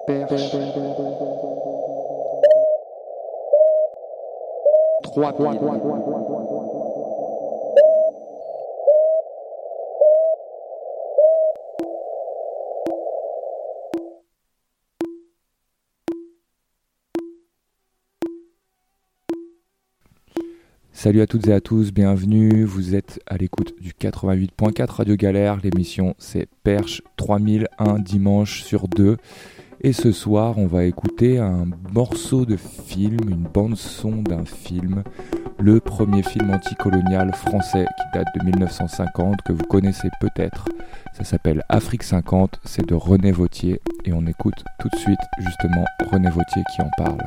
Perche. 3000. Salut à toutes et à tous, bienvenue, vous êtes à l'écoute du 88.4 Radio Galère, l'émission c'est Perche 3001 dimanche sur 2 et ce soir on va écouter un morceau de film, une bande son d'un film, le premier film anticolonial français qui date de 1950 que vous connaissez peut-être, ça s'appelle Afrique 50, c'est de René Vauthier et on écoute tout de suite justement René Vauthier qui en parle.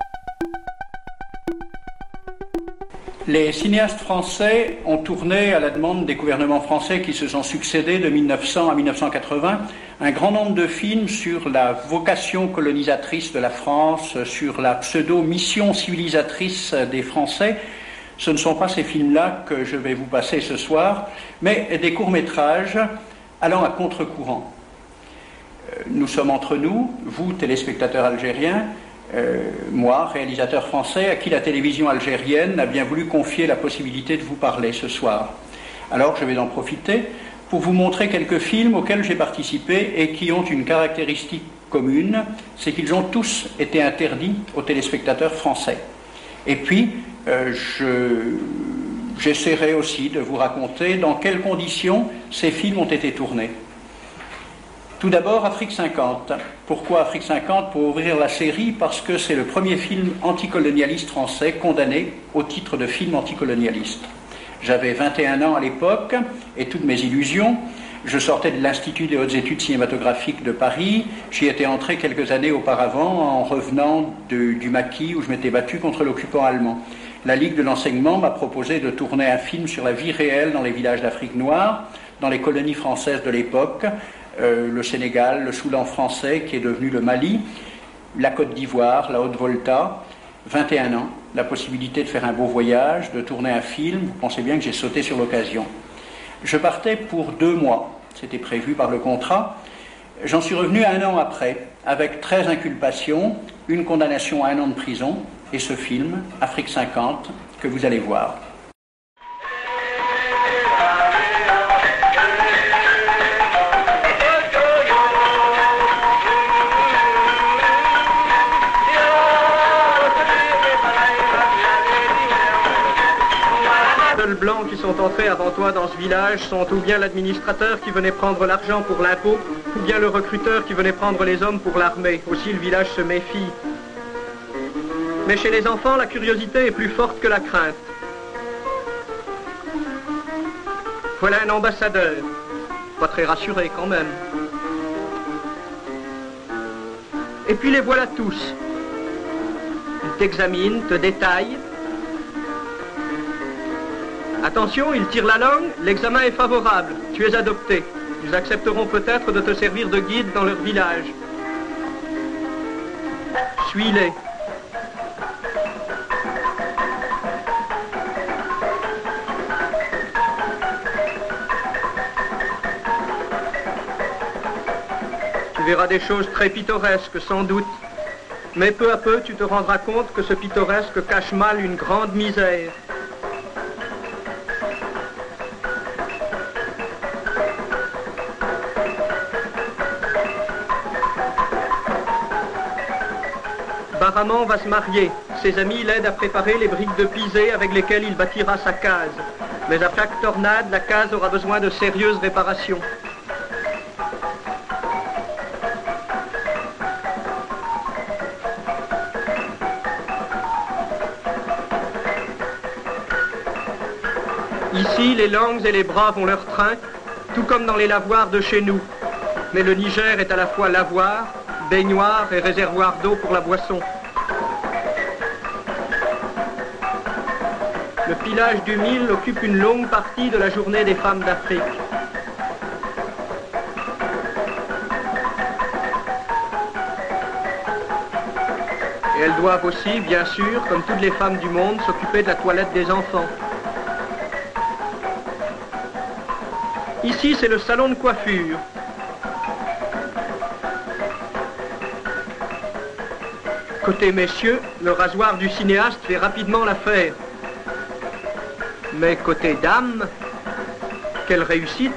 Les cinéastes français ont tourné, à la demande des gouvernements français qui se sont succédés de 1900 à 1980, un grand nombre de films sur la vocation colonisatrice de la France, sur la pseudo-mission civilisatrice des Français. Ce ne sont pas ces films-là que je vais vous passer ce soir, mais des courts-métrages allant à contre-courant. Nous sommes entre nous, vous, téléspectateurs algériens, moi, réalisateur français, à qui la télévision algérienne a bien voulu confier la possibilité de vous parler ce soir. Alors je vais en profiter pour vous montrer quelques films auxquels j'ai participé et qui ont une caractéristique commune, c'est qu'ils ont tous été interdits aux téléspectateurs français. Et puis, j'essaierai aussi de vous raconter dans quelles conditions ces films ont été tournés. Tout d'abord, Afrique 50. Pourquoi Afrique 50? Pour ouvrir la série, parce que c'est le premier film anticolonialiste français condamné au titre de film anticolonialiste. J'avais 21 ans à l'époque, et toutes mes illusions. Je sortais de l'Institut des hautes études cinématographiques de Paris. J'y étais entré quelques années auparavant, en revenant du maquis où je m'étais battu contre l'occupant allemand. La Ligue de l'enseignement m'a proposé de tourner un film sur la vie réelle dans les villages d'Afrique noire, dans les colonies françaises de l'époque, le Sénégal, le Soudan français qui est devenu le Mali, la Côte d'Ivoire, la Haute-Volta, 21 ans, la possibilité de faire un beau voyage, de tourner un film, vous pensez bien que j'ai sauté sur l'occasion. Je partais pour 2 mois, c'était prévu par le contrat, j'en suis revenu 1 an après, avec 13 inculpations, une condamnation à 1 an de prison, et ce film, Afrique 50, que vous allez voir. Blancs qui sont entrés avant toi dans ce village sont ou bien l'administrateur qui venait prendre l'argent pour l'impôt, ou bien le recruteur qui venait prendre les hommes pour l'armée. Aussi le village se méfie. Mais chez les enfants, la curiosité est plus forte que la crainte. Voilà un ambassadeur. Pas très rassuré quand même. Et puis les voilà tous. Ils t'examinent, te détaillent. Attention, ils tirent la langue, l'examen est favorable, tu es adopté. Ils accepteront peut-être de te servir de guide dans leur village. Suis-les. Tu verras des choses très pittoresques, sans doute. Mais peu à peu, tu te rendras compte que ce pittoresque cache mal une grande misère. Baraman va se marier. Ses amis l'aident à préparer les briques de pisé avec lesquelles il bâtira sa case. Mais à chaque tornade, la case aura besoin de sérieuses réparations. Ici, les langues et les bras vont leur train, tout comme dans les lavoirs de chez nous. Mais le Niger est à la fois lavoir, baignoire et réservoir d'eau pour la boisson. Le pilage du mil occupe une longue partie de la journée des femmes d'Afrique. Et elles doivent aussi, bien sûr, comme toutes les femmes du monde, s'occuper de la toilette des enfants. Ici, c'est le salon de coiffure. Côté messieurs, le rasoir du cinéaste fait rapidement l'affaire. Mais côté dames, quelle réussite!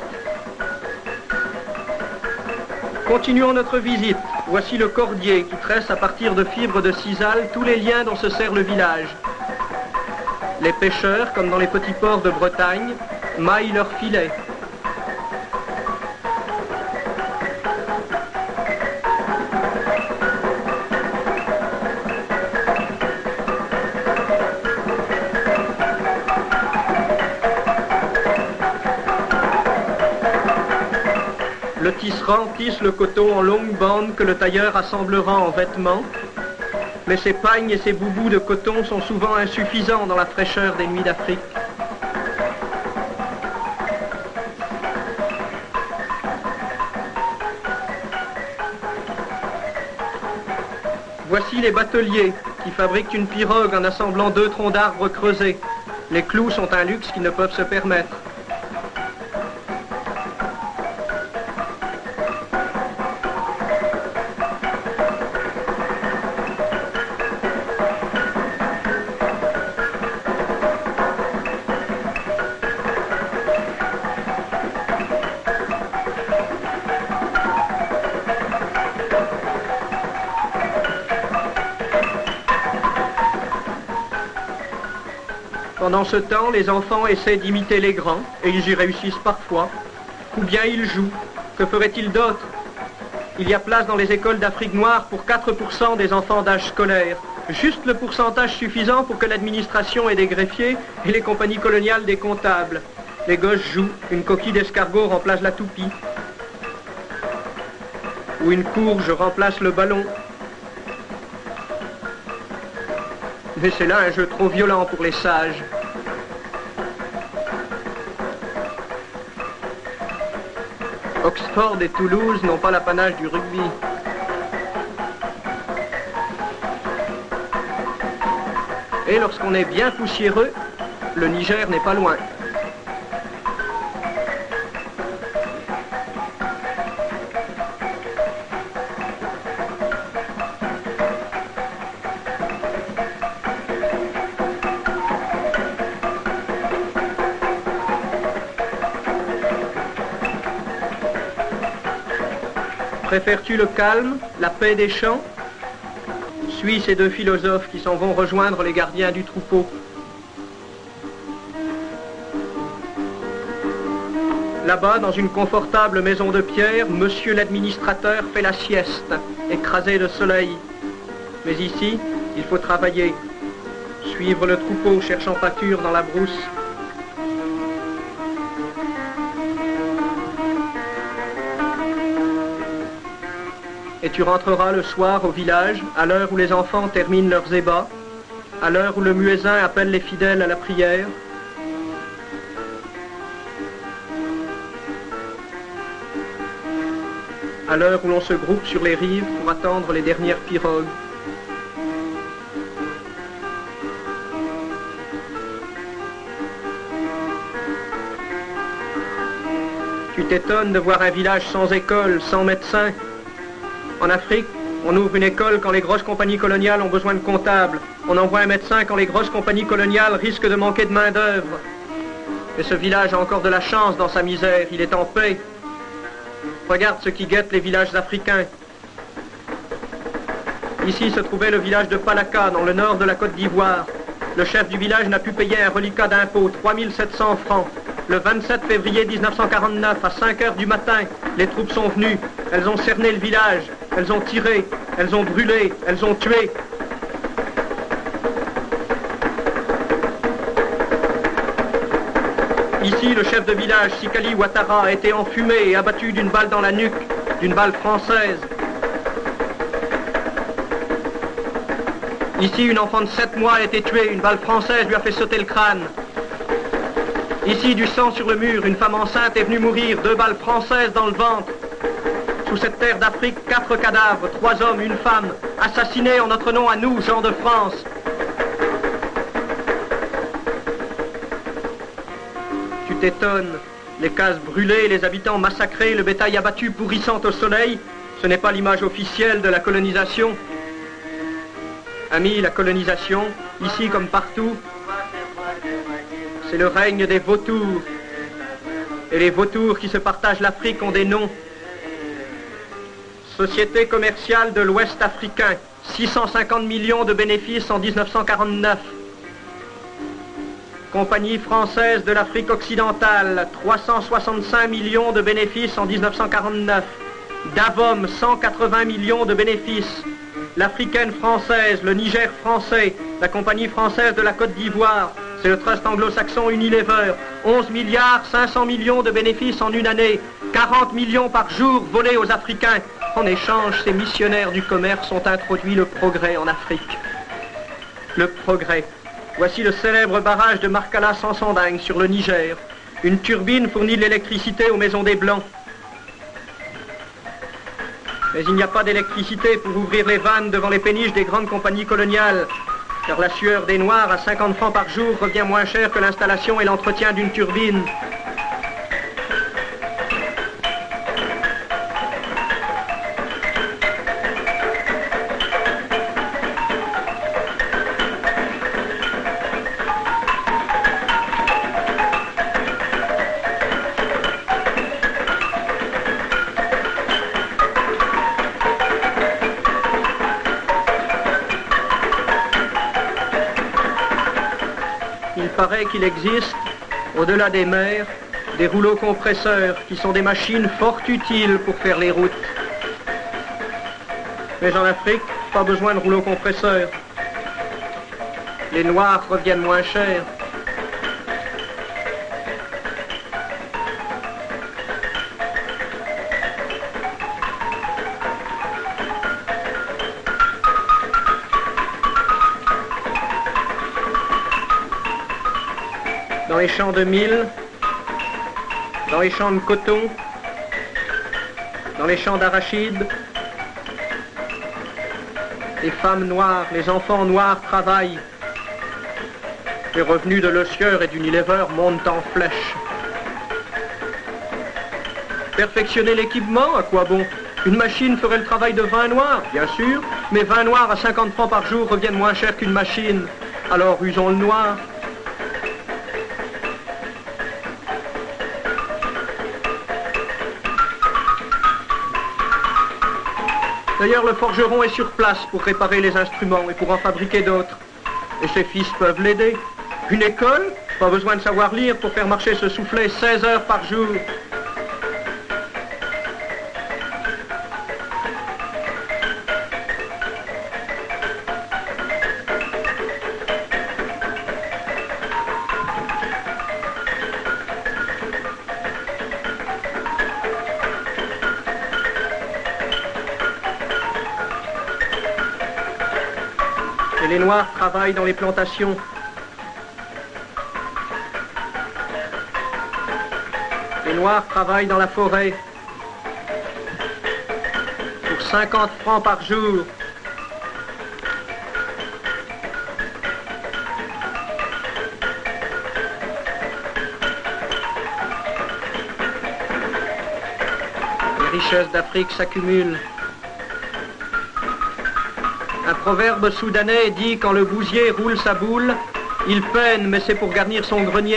Continuons notre visite. Voici le cordier qui tresse à partir de fibres de sisal tous les liens dont se sert le village. Les pêcheurs, comme dans les petits ports de Bretagne, maillent leurs filets. Le tisserand tisse le coton en longues bandes que le tailleur assemblera en vêtements, mais ces pagnes et ces boubous de coton sont souvent insuffisants dans la fraîcheur des nuits d'Afrique. Voici les bateliers qui fabriquent une pirogue en assemblant 2 troncs d'arbres creusés. Les clous sont un luxe qu'ils ne peuvent se permettre. Pendant ce temps, les enfants essaient d'imiter les grands, et ils y réussissent parfois. Ou bien ils jouent. Que feraient-ils d'autre? Il y a place dans les écoles d'Afrique noire pour 4% des enfants d'âge scolaire. Juste le pourcentage suffisant pour que l'administration ait des greffiers et les compagnies coloniales des comptables. Les gosses jouent, une coquille d'escargot remplace la toupie. Ou une courge remplace le ballon. Mais c'est là un jeu trop violent pour les sages. Oxford et Toulouse n'ont pas l'apanage du rugby. Et lorsqu'on est bien poussiéreux, le Niger n'est pas loin. Préfères-tu le calme, la paix des champs? Suis ces 2 philosophes qui s'en vont rejoindre les gardiens du troupeau. Là-bas, dans une confortable maison de pierre, monsieur l'administrateur fait la sieste, écrasé de soleil. Mais ici, il faut travailler, suivre le troupeau cherchant pâture dans la brousse. Et tu rentreras le soir au village, à l'heure où les enfants terminent leurs ébats, à l'heure où le muezzin appelle les fidèles à la prière. À l'heure où l'on se groupe sur les rives pour attendre les dernières pirogues. Tu t'étonnes de voir un village sans école, sans médecin. En Afrique, on ouvre une école quand les grosses compagnies coloniales ont besoin de comptables. On envoie un médecin quand les grosses compagnies coloniales risquent de manquer de main-d'œuvre. Et ce village a encore de la chance dans sa misère, il est en paix. Regarde ce qui guette les villages africains. Ici se trouvait le village de Palaka, dans le nord de la Côte d'Ivoire. Le chef du village n'a pu payer un reliquat d'impôt, 3700 francs. Le 27 février 1949, à 5 heures du matin, les troupes sont venues. Elles ont cerné le village, elles ont tiré, elles ont brûlé, elles ont tué. Ici, le chef de village, Sikali Ouattara, a été enfumé et abattu d'une balle dans la nuque, d'une balle française. Ici, une enfant de 7 mois a été tuée, une balle française lui a fait sauter le crâne. Ici, du sang sur le mur, une femme enceinte est venue mourir, 2 balles françaises dans le ventre. Sous cette terre d'Afrique, 4 cadavres, 3 hommes, une femme, assassinés en notre nom à nous, gens de France. Tu t'étonnes, les cases brûlées, les habitants massacrés, le bétail abattu pourrissant au soleil, ce n'est pas l'image officielle de la colonisation. Amis, la colonisation, ici comme partout, c'est le règne des vautours. Et les vautours qui se partagent l'Afrique ont des noms. Société commerciale de l'Ouest africain, 650 millions de bénéfices en 1949. Compagnie française de l'Afrique occidentale, 365 millions de bénéfices en 1949. Davom, 180 millions de bénéfices. L'Africaine française, le Niger français, la Compagnie française de la Côte d'Ivoire, c'est le trust anglo-saxon Unilever, 11 milliards 500 millions de bénéfices en une année, 40 millions par jour volés aux Africains. En échange, ces missionnaires du commerce ont introduit le progrès en Afrique. Le progrès. Voici le célèbre barrage de Markala Sansanding sur le Niger. Une turbine fournit de l'électricité aux maisons des Blancs. Mais il n'y a pas d'électricité pour ouvrir les vannes devant les péniches des grandes compagnies coloniales, car la sueur des Noirs à 50 francs par jour revient moins cher que l'installation et l'entretien d'une turbine. Il paraît qu'il existe, au-delà des mers, des rouleaux compresseurs qui sont des machines fort utiles pour faire les routes. Mais en Afrique, pas besoin de rouleaux compresseurs. Les Noirs reviennent moins chers. Dans les champs de mil, dans les champs de coton, dans les champs d'arachides, les femmes noires, les enfants noirs travaillent. Les revenus de l'Ossieur et d'Unilever montent en flèche. Perfectionner l'équipement, à quoi bon? Une machine ferait le travail de 20 noirs, bien sûr, mais 20 noirs à 50 francs par jour reviennent moins cher qu'une machine. Alors usons le noir. D'ailleurs, le forgeron est sur place pour réparer les instruments et pour en fabriquer d'autres. Et ses fils peuvent l'aider. Une école? Pas besoin de savoir lire pour faire marcher ce soufflet 16 heures par jour. Et les Noirs travaillent dans les plantations. Les Noirs travaillent dans la forêt. Pour 50 francs par jour. Les richesses d'Afrique s'accumulent. Un proverbe soudanais dit « Quand le bousier roule sa boule, il peine, mais c'est pour garnir son grenier ».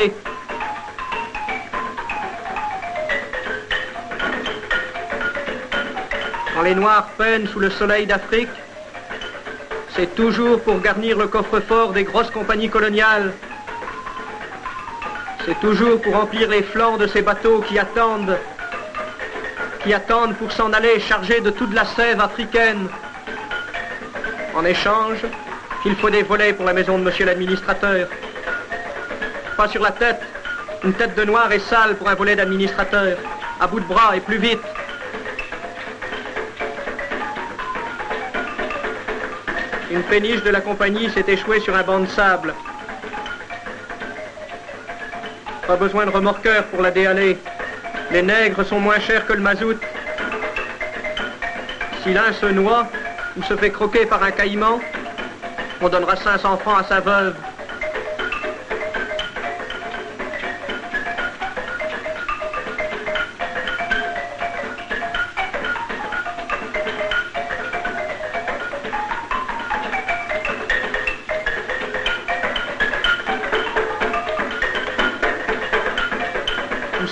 Quand les Noirs peinent sous le soleil d'Afrique, c'est toujours pour garnir le coffre-fort des grosses compagnies coloniales. C'est toujours pour remplir les flancs de ces bateaux qui attendent pour s'en aller chargés de toute la sève africaine. En échange, il faut des volets pour la maison de monsieur l'administrateur. Pas sur la tête. Une tête de noir est sale pour un volet d'administrateur. À bout de bras et plus vite. Une péniche de la compagnie s'est échouée sur un banc de sable. Pas besoin de remorqueur pour la déhaler. Les nègres sont moins chers que le mazout. Si l'un se noie ou se fait croquer par un caïman, on donnera 500 francs à sa veuve.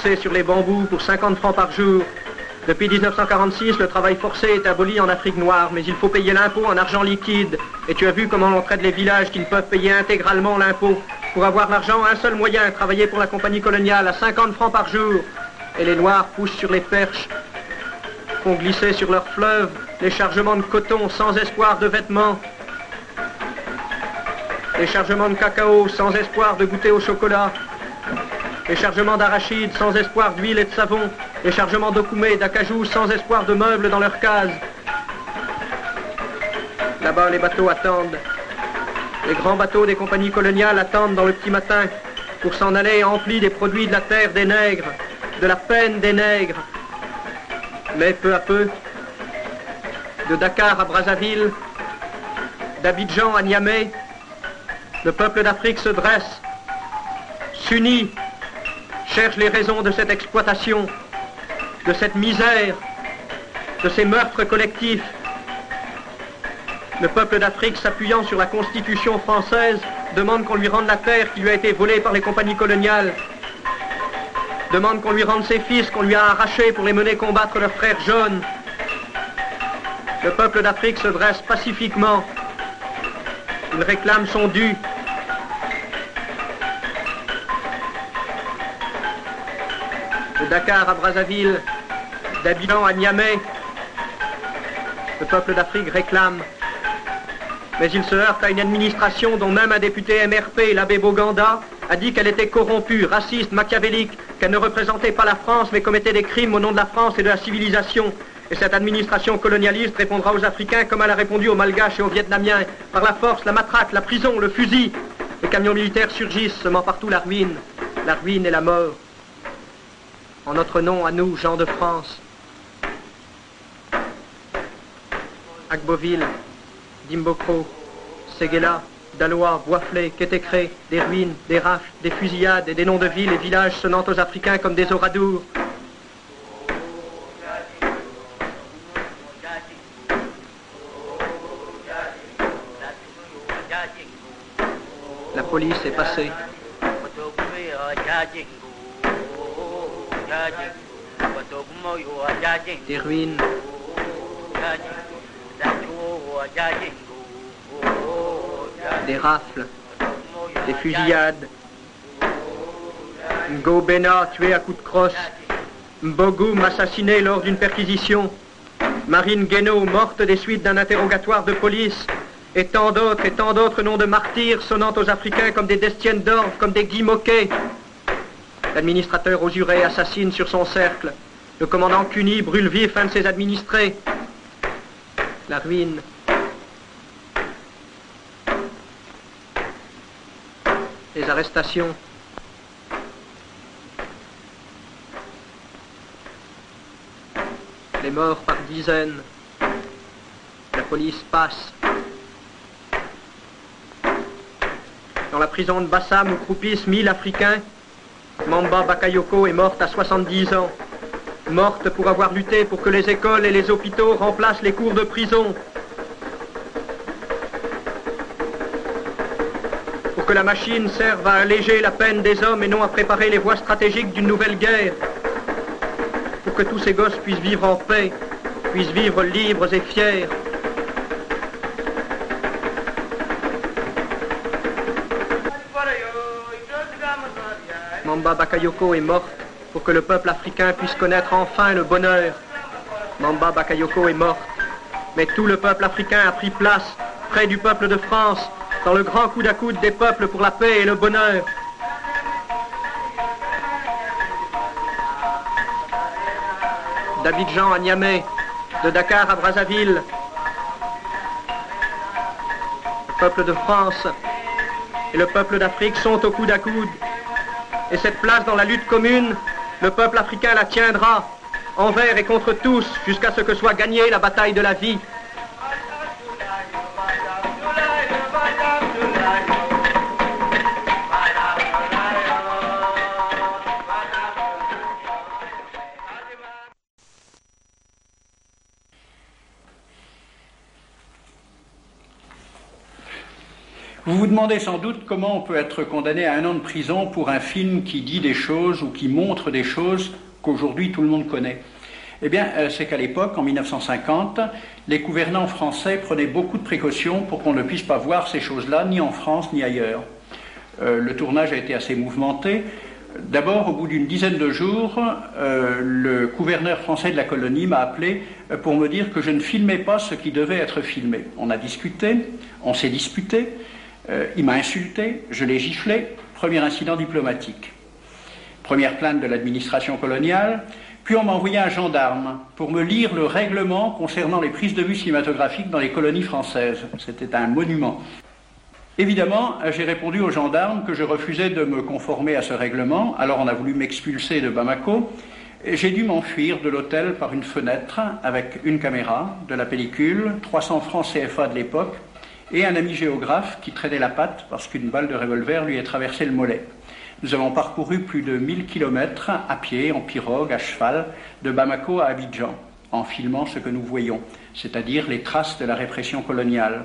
bosser sur les bambous pour 50 francs par jour. Depuis 1946, le travail forcé est aboli en Afrique noire, mais il faut payer l'impôt en argent liquide. Et tu as vu comment l'on traite les villages qui ne peuvent payer intégralement l'impôt. Pour avoir l'argent, un seul moyen, travailler pour la compagnie coloniale à 50 francs par jour. Et les Noirs poussent sur les perches, font glisser sur leurs fleuves les chargements de coton sans espoir de vêtements, les chargements de cacao sans espoir de goûter au chocolat, les chargements d'arachides sans espoir d'huile et de savon, les chargements d'okoumé et d'acajou sans espoir de meubles dans leurs cases. Là-bas, les bateaux attendent. Les grands bateaux des compagnies coloniales attendent dans le petit matin pour s'en aller emplis des produits de la terre des nègres, de la peine des nègres. Mais peu à peu, de Dakar à Brazzaville, d'Abidjan à Niamey, le peuple d'Afrique se dresse, s'unit, cherche les raisons de cette exploitation, de cette misère, de ces meurtres collectifs. Le peuple d'Afrique, s'appuyant sur la Constitution française, demande qu'on lui rende la terre qui lui a été volée par les compagnies coloniales, demande qu'on lui rende ses fils qu'on lui a arrachés pour les mener combattre leurs frères jaunes. Le peuple d'Afrique se dresse pacifiquement. Il réclame son dû. De Dakar à Brazzaville, d'Abidjan à Niamey, le peuple d'Afrique réclame. Mais il se heurte à une administration dont même un député MRP, l'abbé Boganda, a dit qu'elle était corrompue, raciste, machiavélique, qu'elle ne représentait pas la France mais commettait des crimes au nom de la France et de la civilisation. Et cette administration colonialiste répondra aux Africains comme elle a répondu aux Malgaches et aux Vietnamiens, par la force, la matraque, la prison, le fusil. Les camions militaires surgissent, semant partout la ruine et la mort. En notre nom, à nous, gens de France, Agboville, Dimbokro, Séguéla, Daloa, Boisflé, Kétékré, des ruines, des rafles, des fusillades et des noms de villes et villages sonnant aux Africains comme des oradours. La police est passée. Des ruines, des rafles, des fusillades. Ngo Bena tué à coups de crosse, Mbogoum assassiné lors d'une perquisition, Marine Guénaud morte des suites d'un interrogatoire de police, et tant d'autres noms de martyrs sonnant aux Africains comme des Destiennes d'Orve, comme des Guy Moquet. L'administrateur aux jurés assassine sur son cercle. Le commandant Cuny brûle vif un de ses administrés. La ruine. Les arrestations. Les morts par dizaines. La police passe. Dans la prison de Bassam où croupissent 1000 Africains, Mamba Bakayoko est morte à 70 ans. Morte pour avoir lutté pour que les écoles et les hôpitaux remplacent les cours de prison. Pour que la machine serve à alléger la peine des hommes et non à préparer les voies stratégiques d'une nouvelle guerre. Pour que tous ces gosses puissent vivre en paix, puissent vivre libres et fiers. Mamba Bakayoko est morte pour que le peuple africain puisse connaître enfin le bonheur. Mamba Bakayoko est morte, mais tout le peuple africain a pris place près du peuple de France dans le grand coude à coude des peuples pour la paix et le bonheur. D'Abidjan à Niamey, de Dakar à Brazzaville, le peuple de France et le peuple d'Afrique sont au coude à coude. Et cette place dans la lutte commune, le peuple africain la tiendra, envers et contre tous, jusqu'à ce que soit gagnée la bataille de la vie. Vous vous demandez sans doute comment on peut être condamné à 1 an de prison pour un film qui dit des choses ou qui montre des choses qu'aujourd'hui tout le monde connaît. Eh bien, c'est qu'à l'époque, en 1950, les gouvernants français prenaient beaucoup de précautions pour qu'on ne puisse pas voir ces choses-là, ni en France, ni ailleurs. Le tournage a été assez mouvementé. D'abord, au bout d'une dizaine de jours, le gouverneur français de la colonie m'a appelé pour me dire que je ne filmais pas ce qui devait être filmé. On a discuté, on s'est disputé, il m'a insulté, je l'ai giflé, premier incident diplomatique. Première plainte de l'administration coloniale, puis on m'a envoyé un gendarme pour me lire le règlement concernant les prises de vue cinématographiques dans les colonies françaises. C'était un monument. Évidemment, j'ai répondu au gendarme que je refusais de me conformer à ce règlement, alors on a voulu m'expulser de Bamako, et j'ai dû m'enfuir de l'hôtel par une fenêtre avec une caméra, de la pellicule, 300 francs CFA de l'époque, et un ami géographe qui traînait la patte parce qu'une balle de revolver lui a traversé le mollet. Nous avons parcouru plus de 1000 kilomètres à pied, en pirogue, à cheval, de Bamako à Abidjan, en filmant ce que nous voyons, c'est-à-dire les traces de la répression coloniale.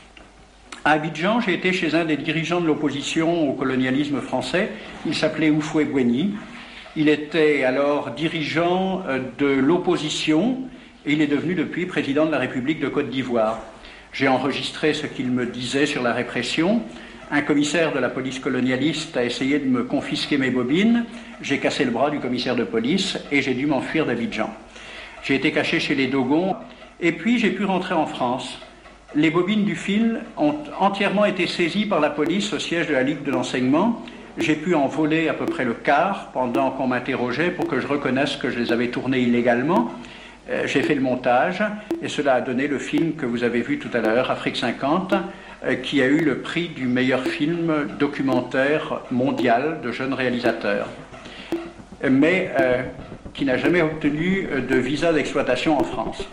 À Abidjan, j'ai été chez un des dirigeants de l'opposition au colonialisme français. Il s'appelait Houphouët-Boigny. Il était alors dirigeant de l'opposition et il est devenu depuis président de la République de Côte d'Ivoire. J'ai enregistré ce qu'il me disait sur la répression. Un commissaire de la police colonialiste a essayé de me confisquer mes bobines. J'ai cassé le bras du commissaire de police et j'ai dû m'enfuir d'Abidjan. J'ai été caché chez les Dogons et puis j'ai pu rentrer en France. Les bobines du film ont entièrement été saisies par la police au siège de la Ligue de l'enseignement. J'ai pu en voler à peu près le quart pendant qu'on m'interrogeait pour que je reconnaisse que je les avais tournés illégalement. J'ai fait le montage et cela a donné le film que vous avez vu tout à l'heure, Afrique 50, qui a eu le prix du meilleur film documentaire mondial de jeunes réalisateurs, mais qui n'a jamais obtenu de visa d'exploitation en France.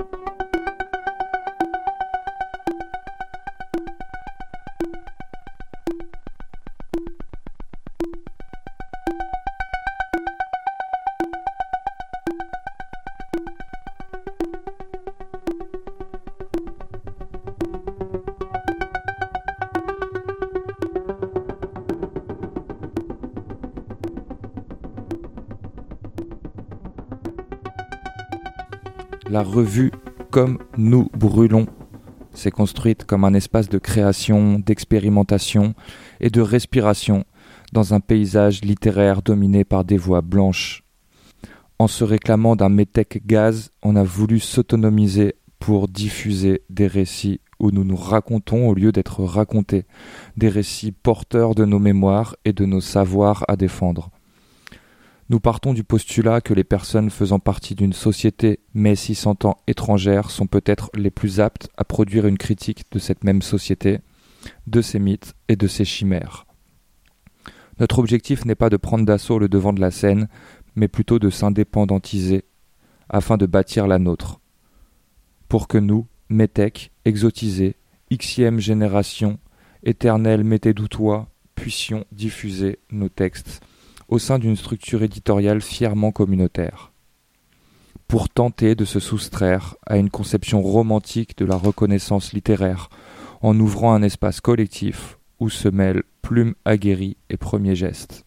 La revue Comme nous brûlons s'est construite comme un espace de création, d'expérimentation et de respiration dans un paysage littéraire dominé par des voix blanches. En se réclamant d'un métèque gaz, on a voulu s'autonomiser pour diffuser des récits où nous nous racontons au lieu d'être racontés, des récits porteurs de nos mémoires et de nos savoirs à défendre. Nous partons du postulat que les personnes faisant partie d'une société mais s'y sentant étrangères sont peut-être les plus aptes à produire une critique de cette même société, de ses mythes et de ses chimères. Notre objectif n'est pas de prendre d'assaut le devant de la scène, mais plutôt de s'indépendantiser afin de bâtir la nôtre. Pour que nous, métèques, exotisés, Xème génération, éternels métédoutois, puissions diffuser nos textes au sein d'une structure éditoriale fièrement communautaire, pour tenter de se soustraire à une conception romantique de la reconnaissance littéraire, en ouvrant un espace collectif où se mêlent plumes aguerries et premiers gestes.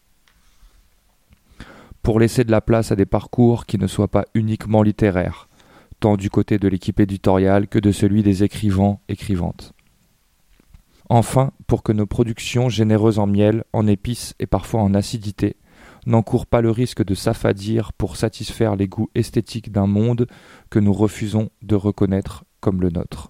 Pour laisser de la place à des parcours qui ne soient pas uniquement littéraires, tant du côté de l'équipe éditoriale que de celui des écrivains-écrivantes. Enfin, pour que nos productions généreuses en miel, en épices et parfois en acidité, n'encourent pas le risque de s'affadir pour satisfaire les goûts esthétiques d'un monde que nous refusons de reconnaître comme le nôtre.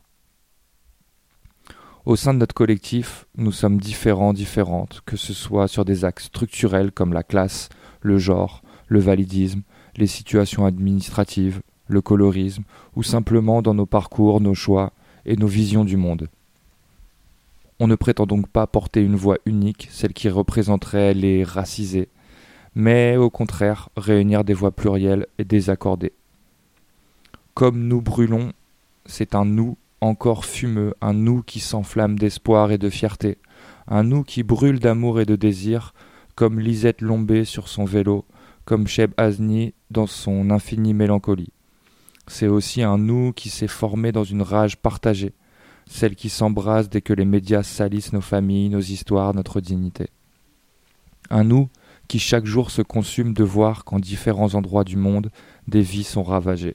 Au sein de notre collectif, nous sommes différentes, que ce soit sur des axes structurels comme la classe, le genre, le validisme, les situations administratives, le colorisme, ou simplement dans nos parcours, nos choix et nos visions du monde. On ne prétend donc pas porter une voix unique, celle qui représenterait les racisés, mais au contraire réunir des voix plurielles et désaccordées. Comme nous brûlons, c'est un nous encore fumeux, un nous qui s'enflamme d'espoir et de fierté, un nous qui brûle d'amour et de désir, comme Lisette Lombé sur son vélo, comme Cheb Azni dans son infinie mélancolie. C'est aussi un nous qui s'est formé dans une rage partagée, celle qui s'embrase dès que les médias salissent nos familles, nos histoires, notre dignité. Un nous qui chaque jour se consume de voir qu'en différents endroits du monde, des vies sont ravagées.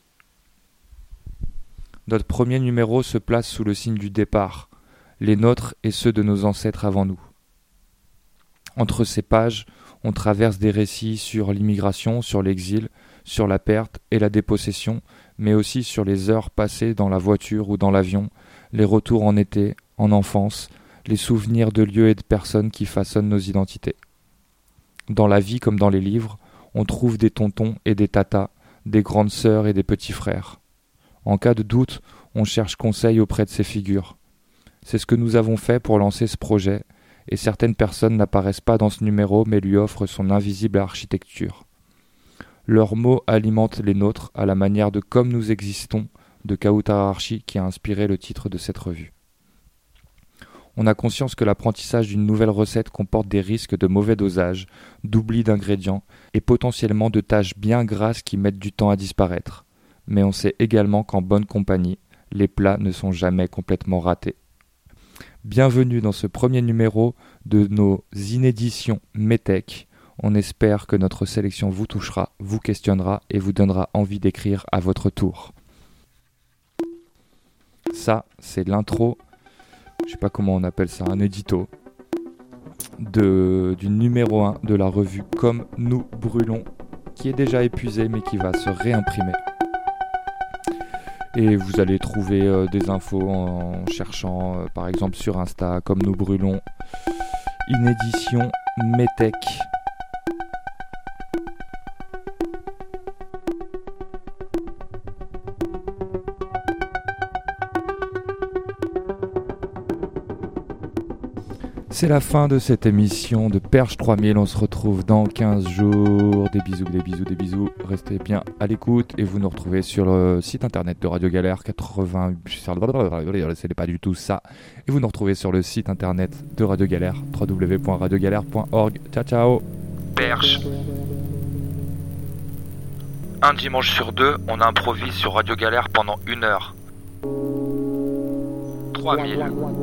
Notre premier numéro se place sous le signe du départ, les nôtres et ceux de nos ancêtres avant nous. Entre ces pages, on traverse des récits sur l'immigration, sur l'exil, sur la perte et la dépossession, mais aussi sur les heures passées dans la voiture ou dans l'avion, les retours en été, en enfance, les souvenirs de lieux et de personnes qui façonnent nos identités. Dans la vie comme dans les livres, on trouve des tontons et des tatas, des grandes sœurs et des petits frères. En cas de doute, on cherche conseil auprès de ces figures. C'est ce que nous avons fait pour lancer ce projet, et certaines personnes n'apparaissent pas dans ce numéro mais lui offrent son invisible architecture. Leurs mots alimentent les nôtres à la manière de Comme nous existons de Kautararchi qui a inspiré le titre de cette revue. On a conscience que l'apprentissage d'une nouvelle recette comporte des risques de mauvais dosage, d'oubli d'ingrédients et potentiellement de tâches bien grasses qui mettent du temps à disparaître. Mais on sait également qu'en bonne compagnie, les plats ne sont jamais complètement ratés. Bienvenue dans ce premier numéro de nos inéditions Métèque. On espère que notre sélection vous touchera, vous questionnera et vous donnera envie d'écrire à votre tour. Ça, c'est l'intro, je sais pas comment on appelle ça, un édito du numéro 1 de la revue Comme nous brûlons, qui est déjà épuisé mais qui va se réimprimer. Et vous allez trouver des infos en cherchant par exemple sur Insta Comme nous brûlons, inédition Métèque. C'est la fin de cette émission de Perche 3000, on se retrouve dans 15 jours, des bisous, restez bien à l'écoute et vous nous retrouvez sur le site internet de Radio Galère 88, c'est pas du tout ça, et vous nous retrouvez sur le site internet de Radio Galère, www.radiogalère.org, ciao. Perche. Un dimanche sur deux, on improvise sur Radio Galère pendant 1 heure. 3000.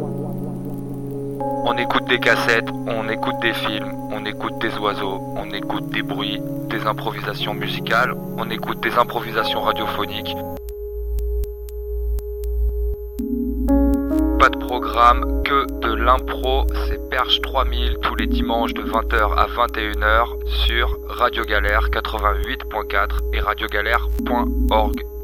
On écoute des cassettes, on écoute des films, on écoute des oiseaux, on écoute des bruits, des improvisations musicales, on écoute des improvisations radiophoniques. Pas de programme, que de l'impro, c'est Perche 3000 tous les dimanches de 20h à 21h sur Radio Galère 88.4 et radiogalère.org.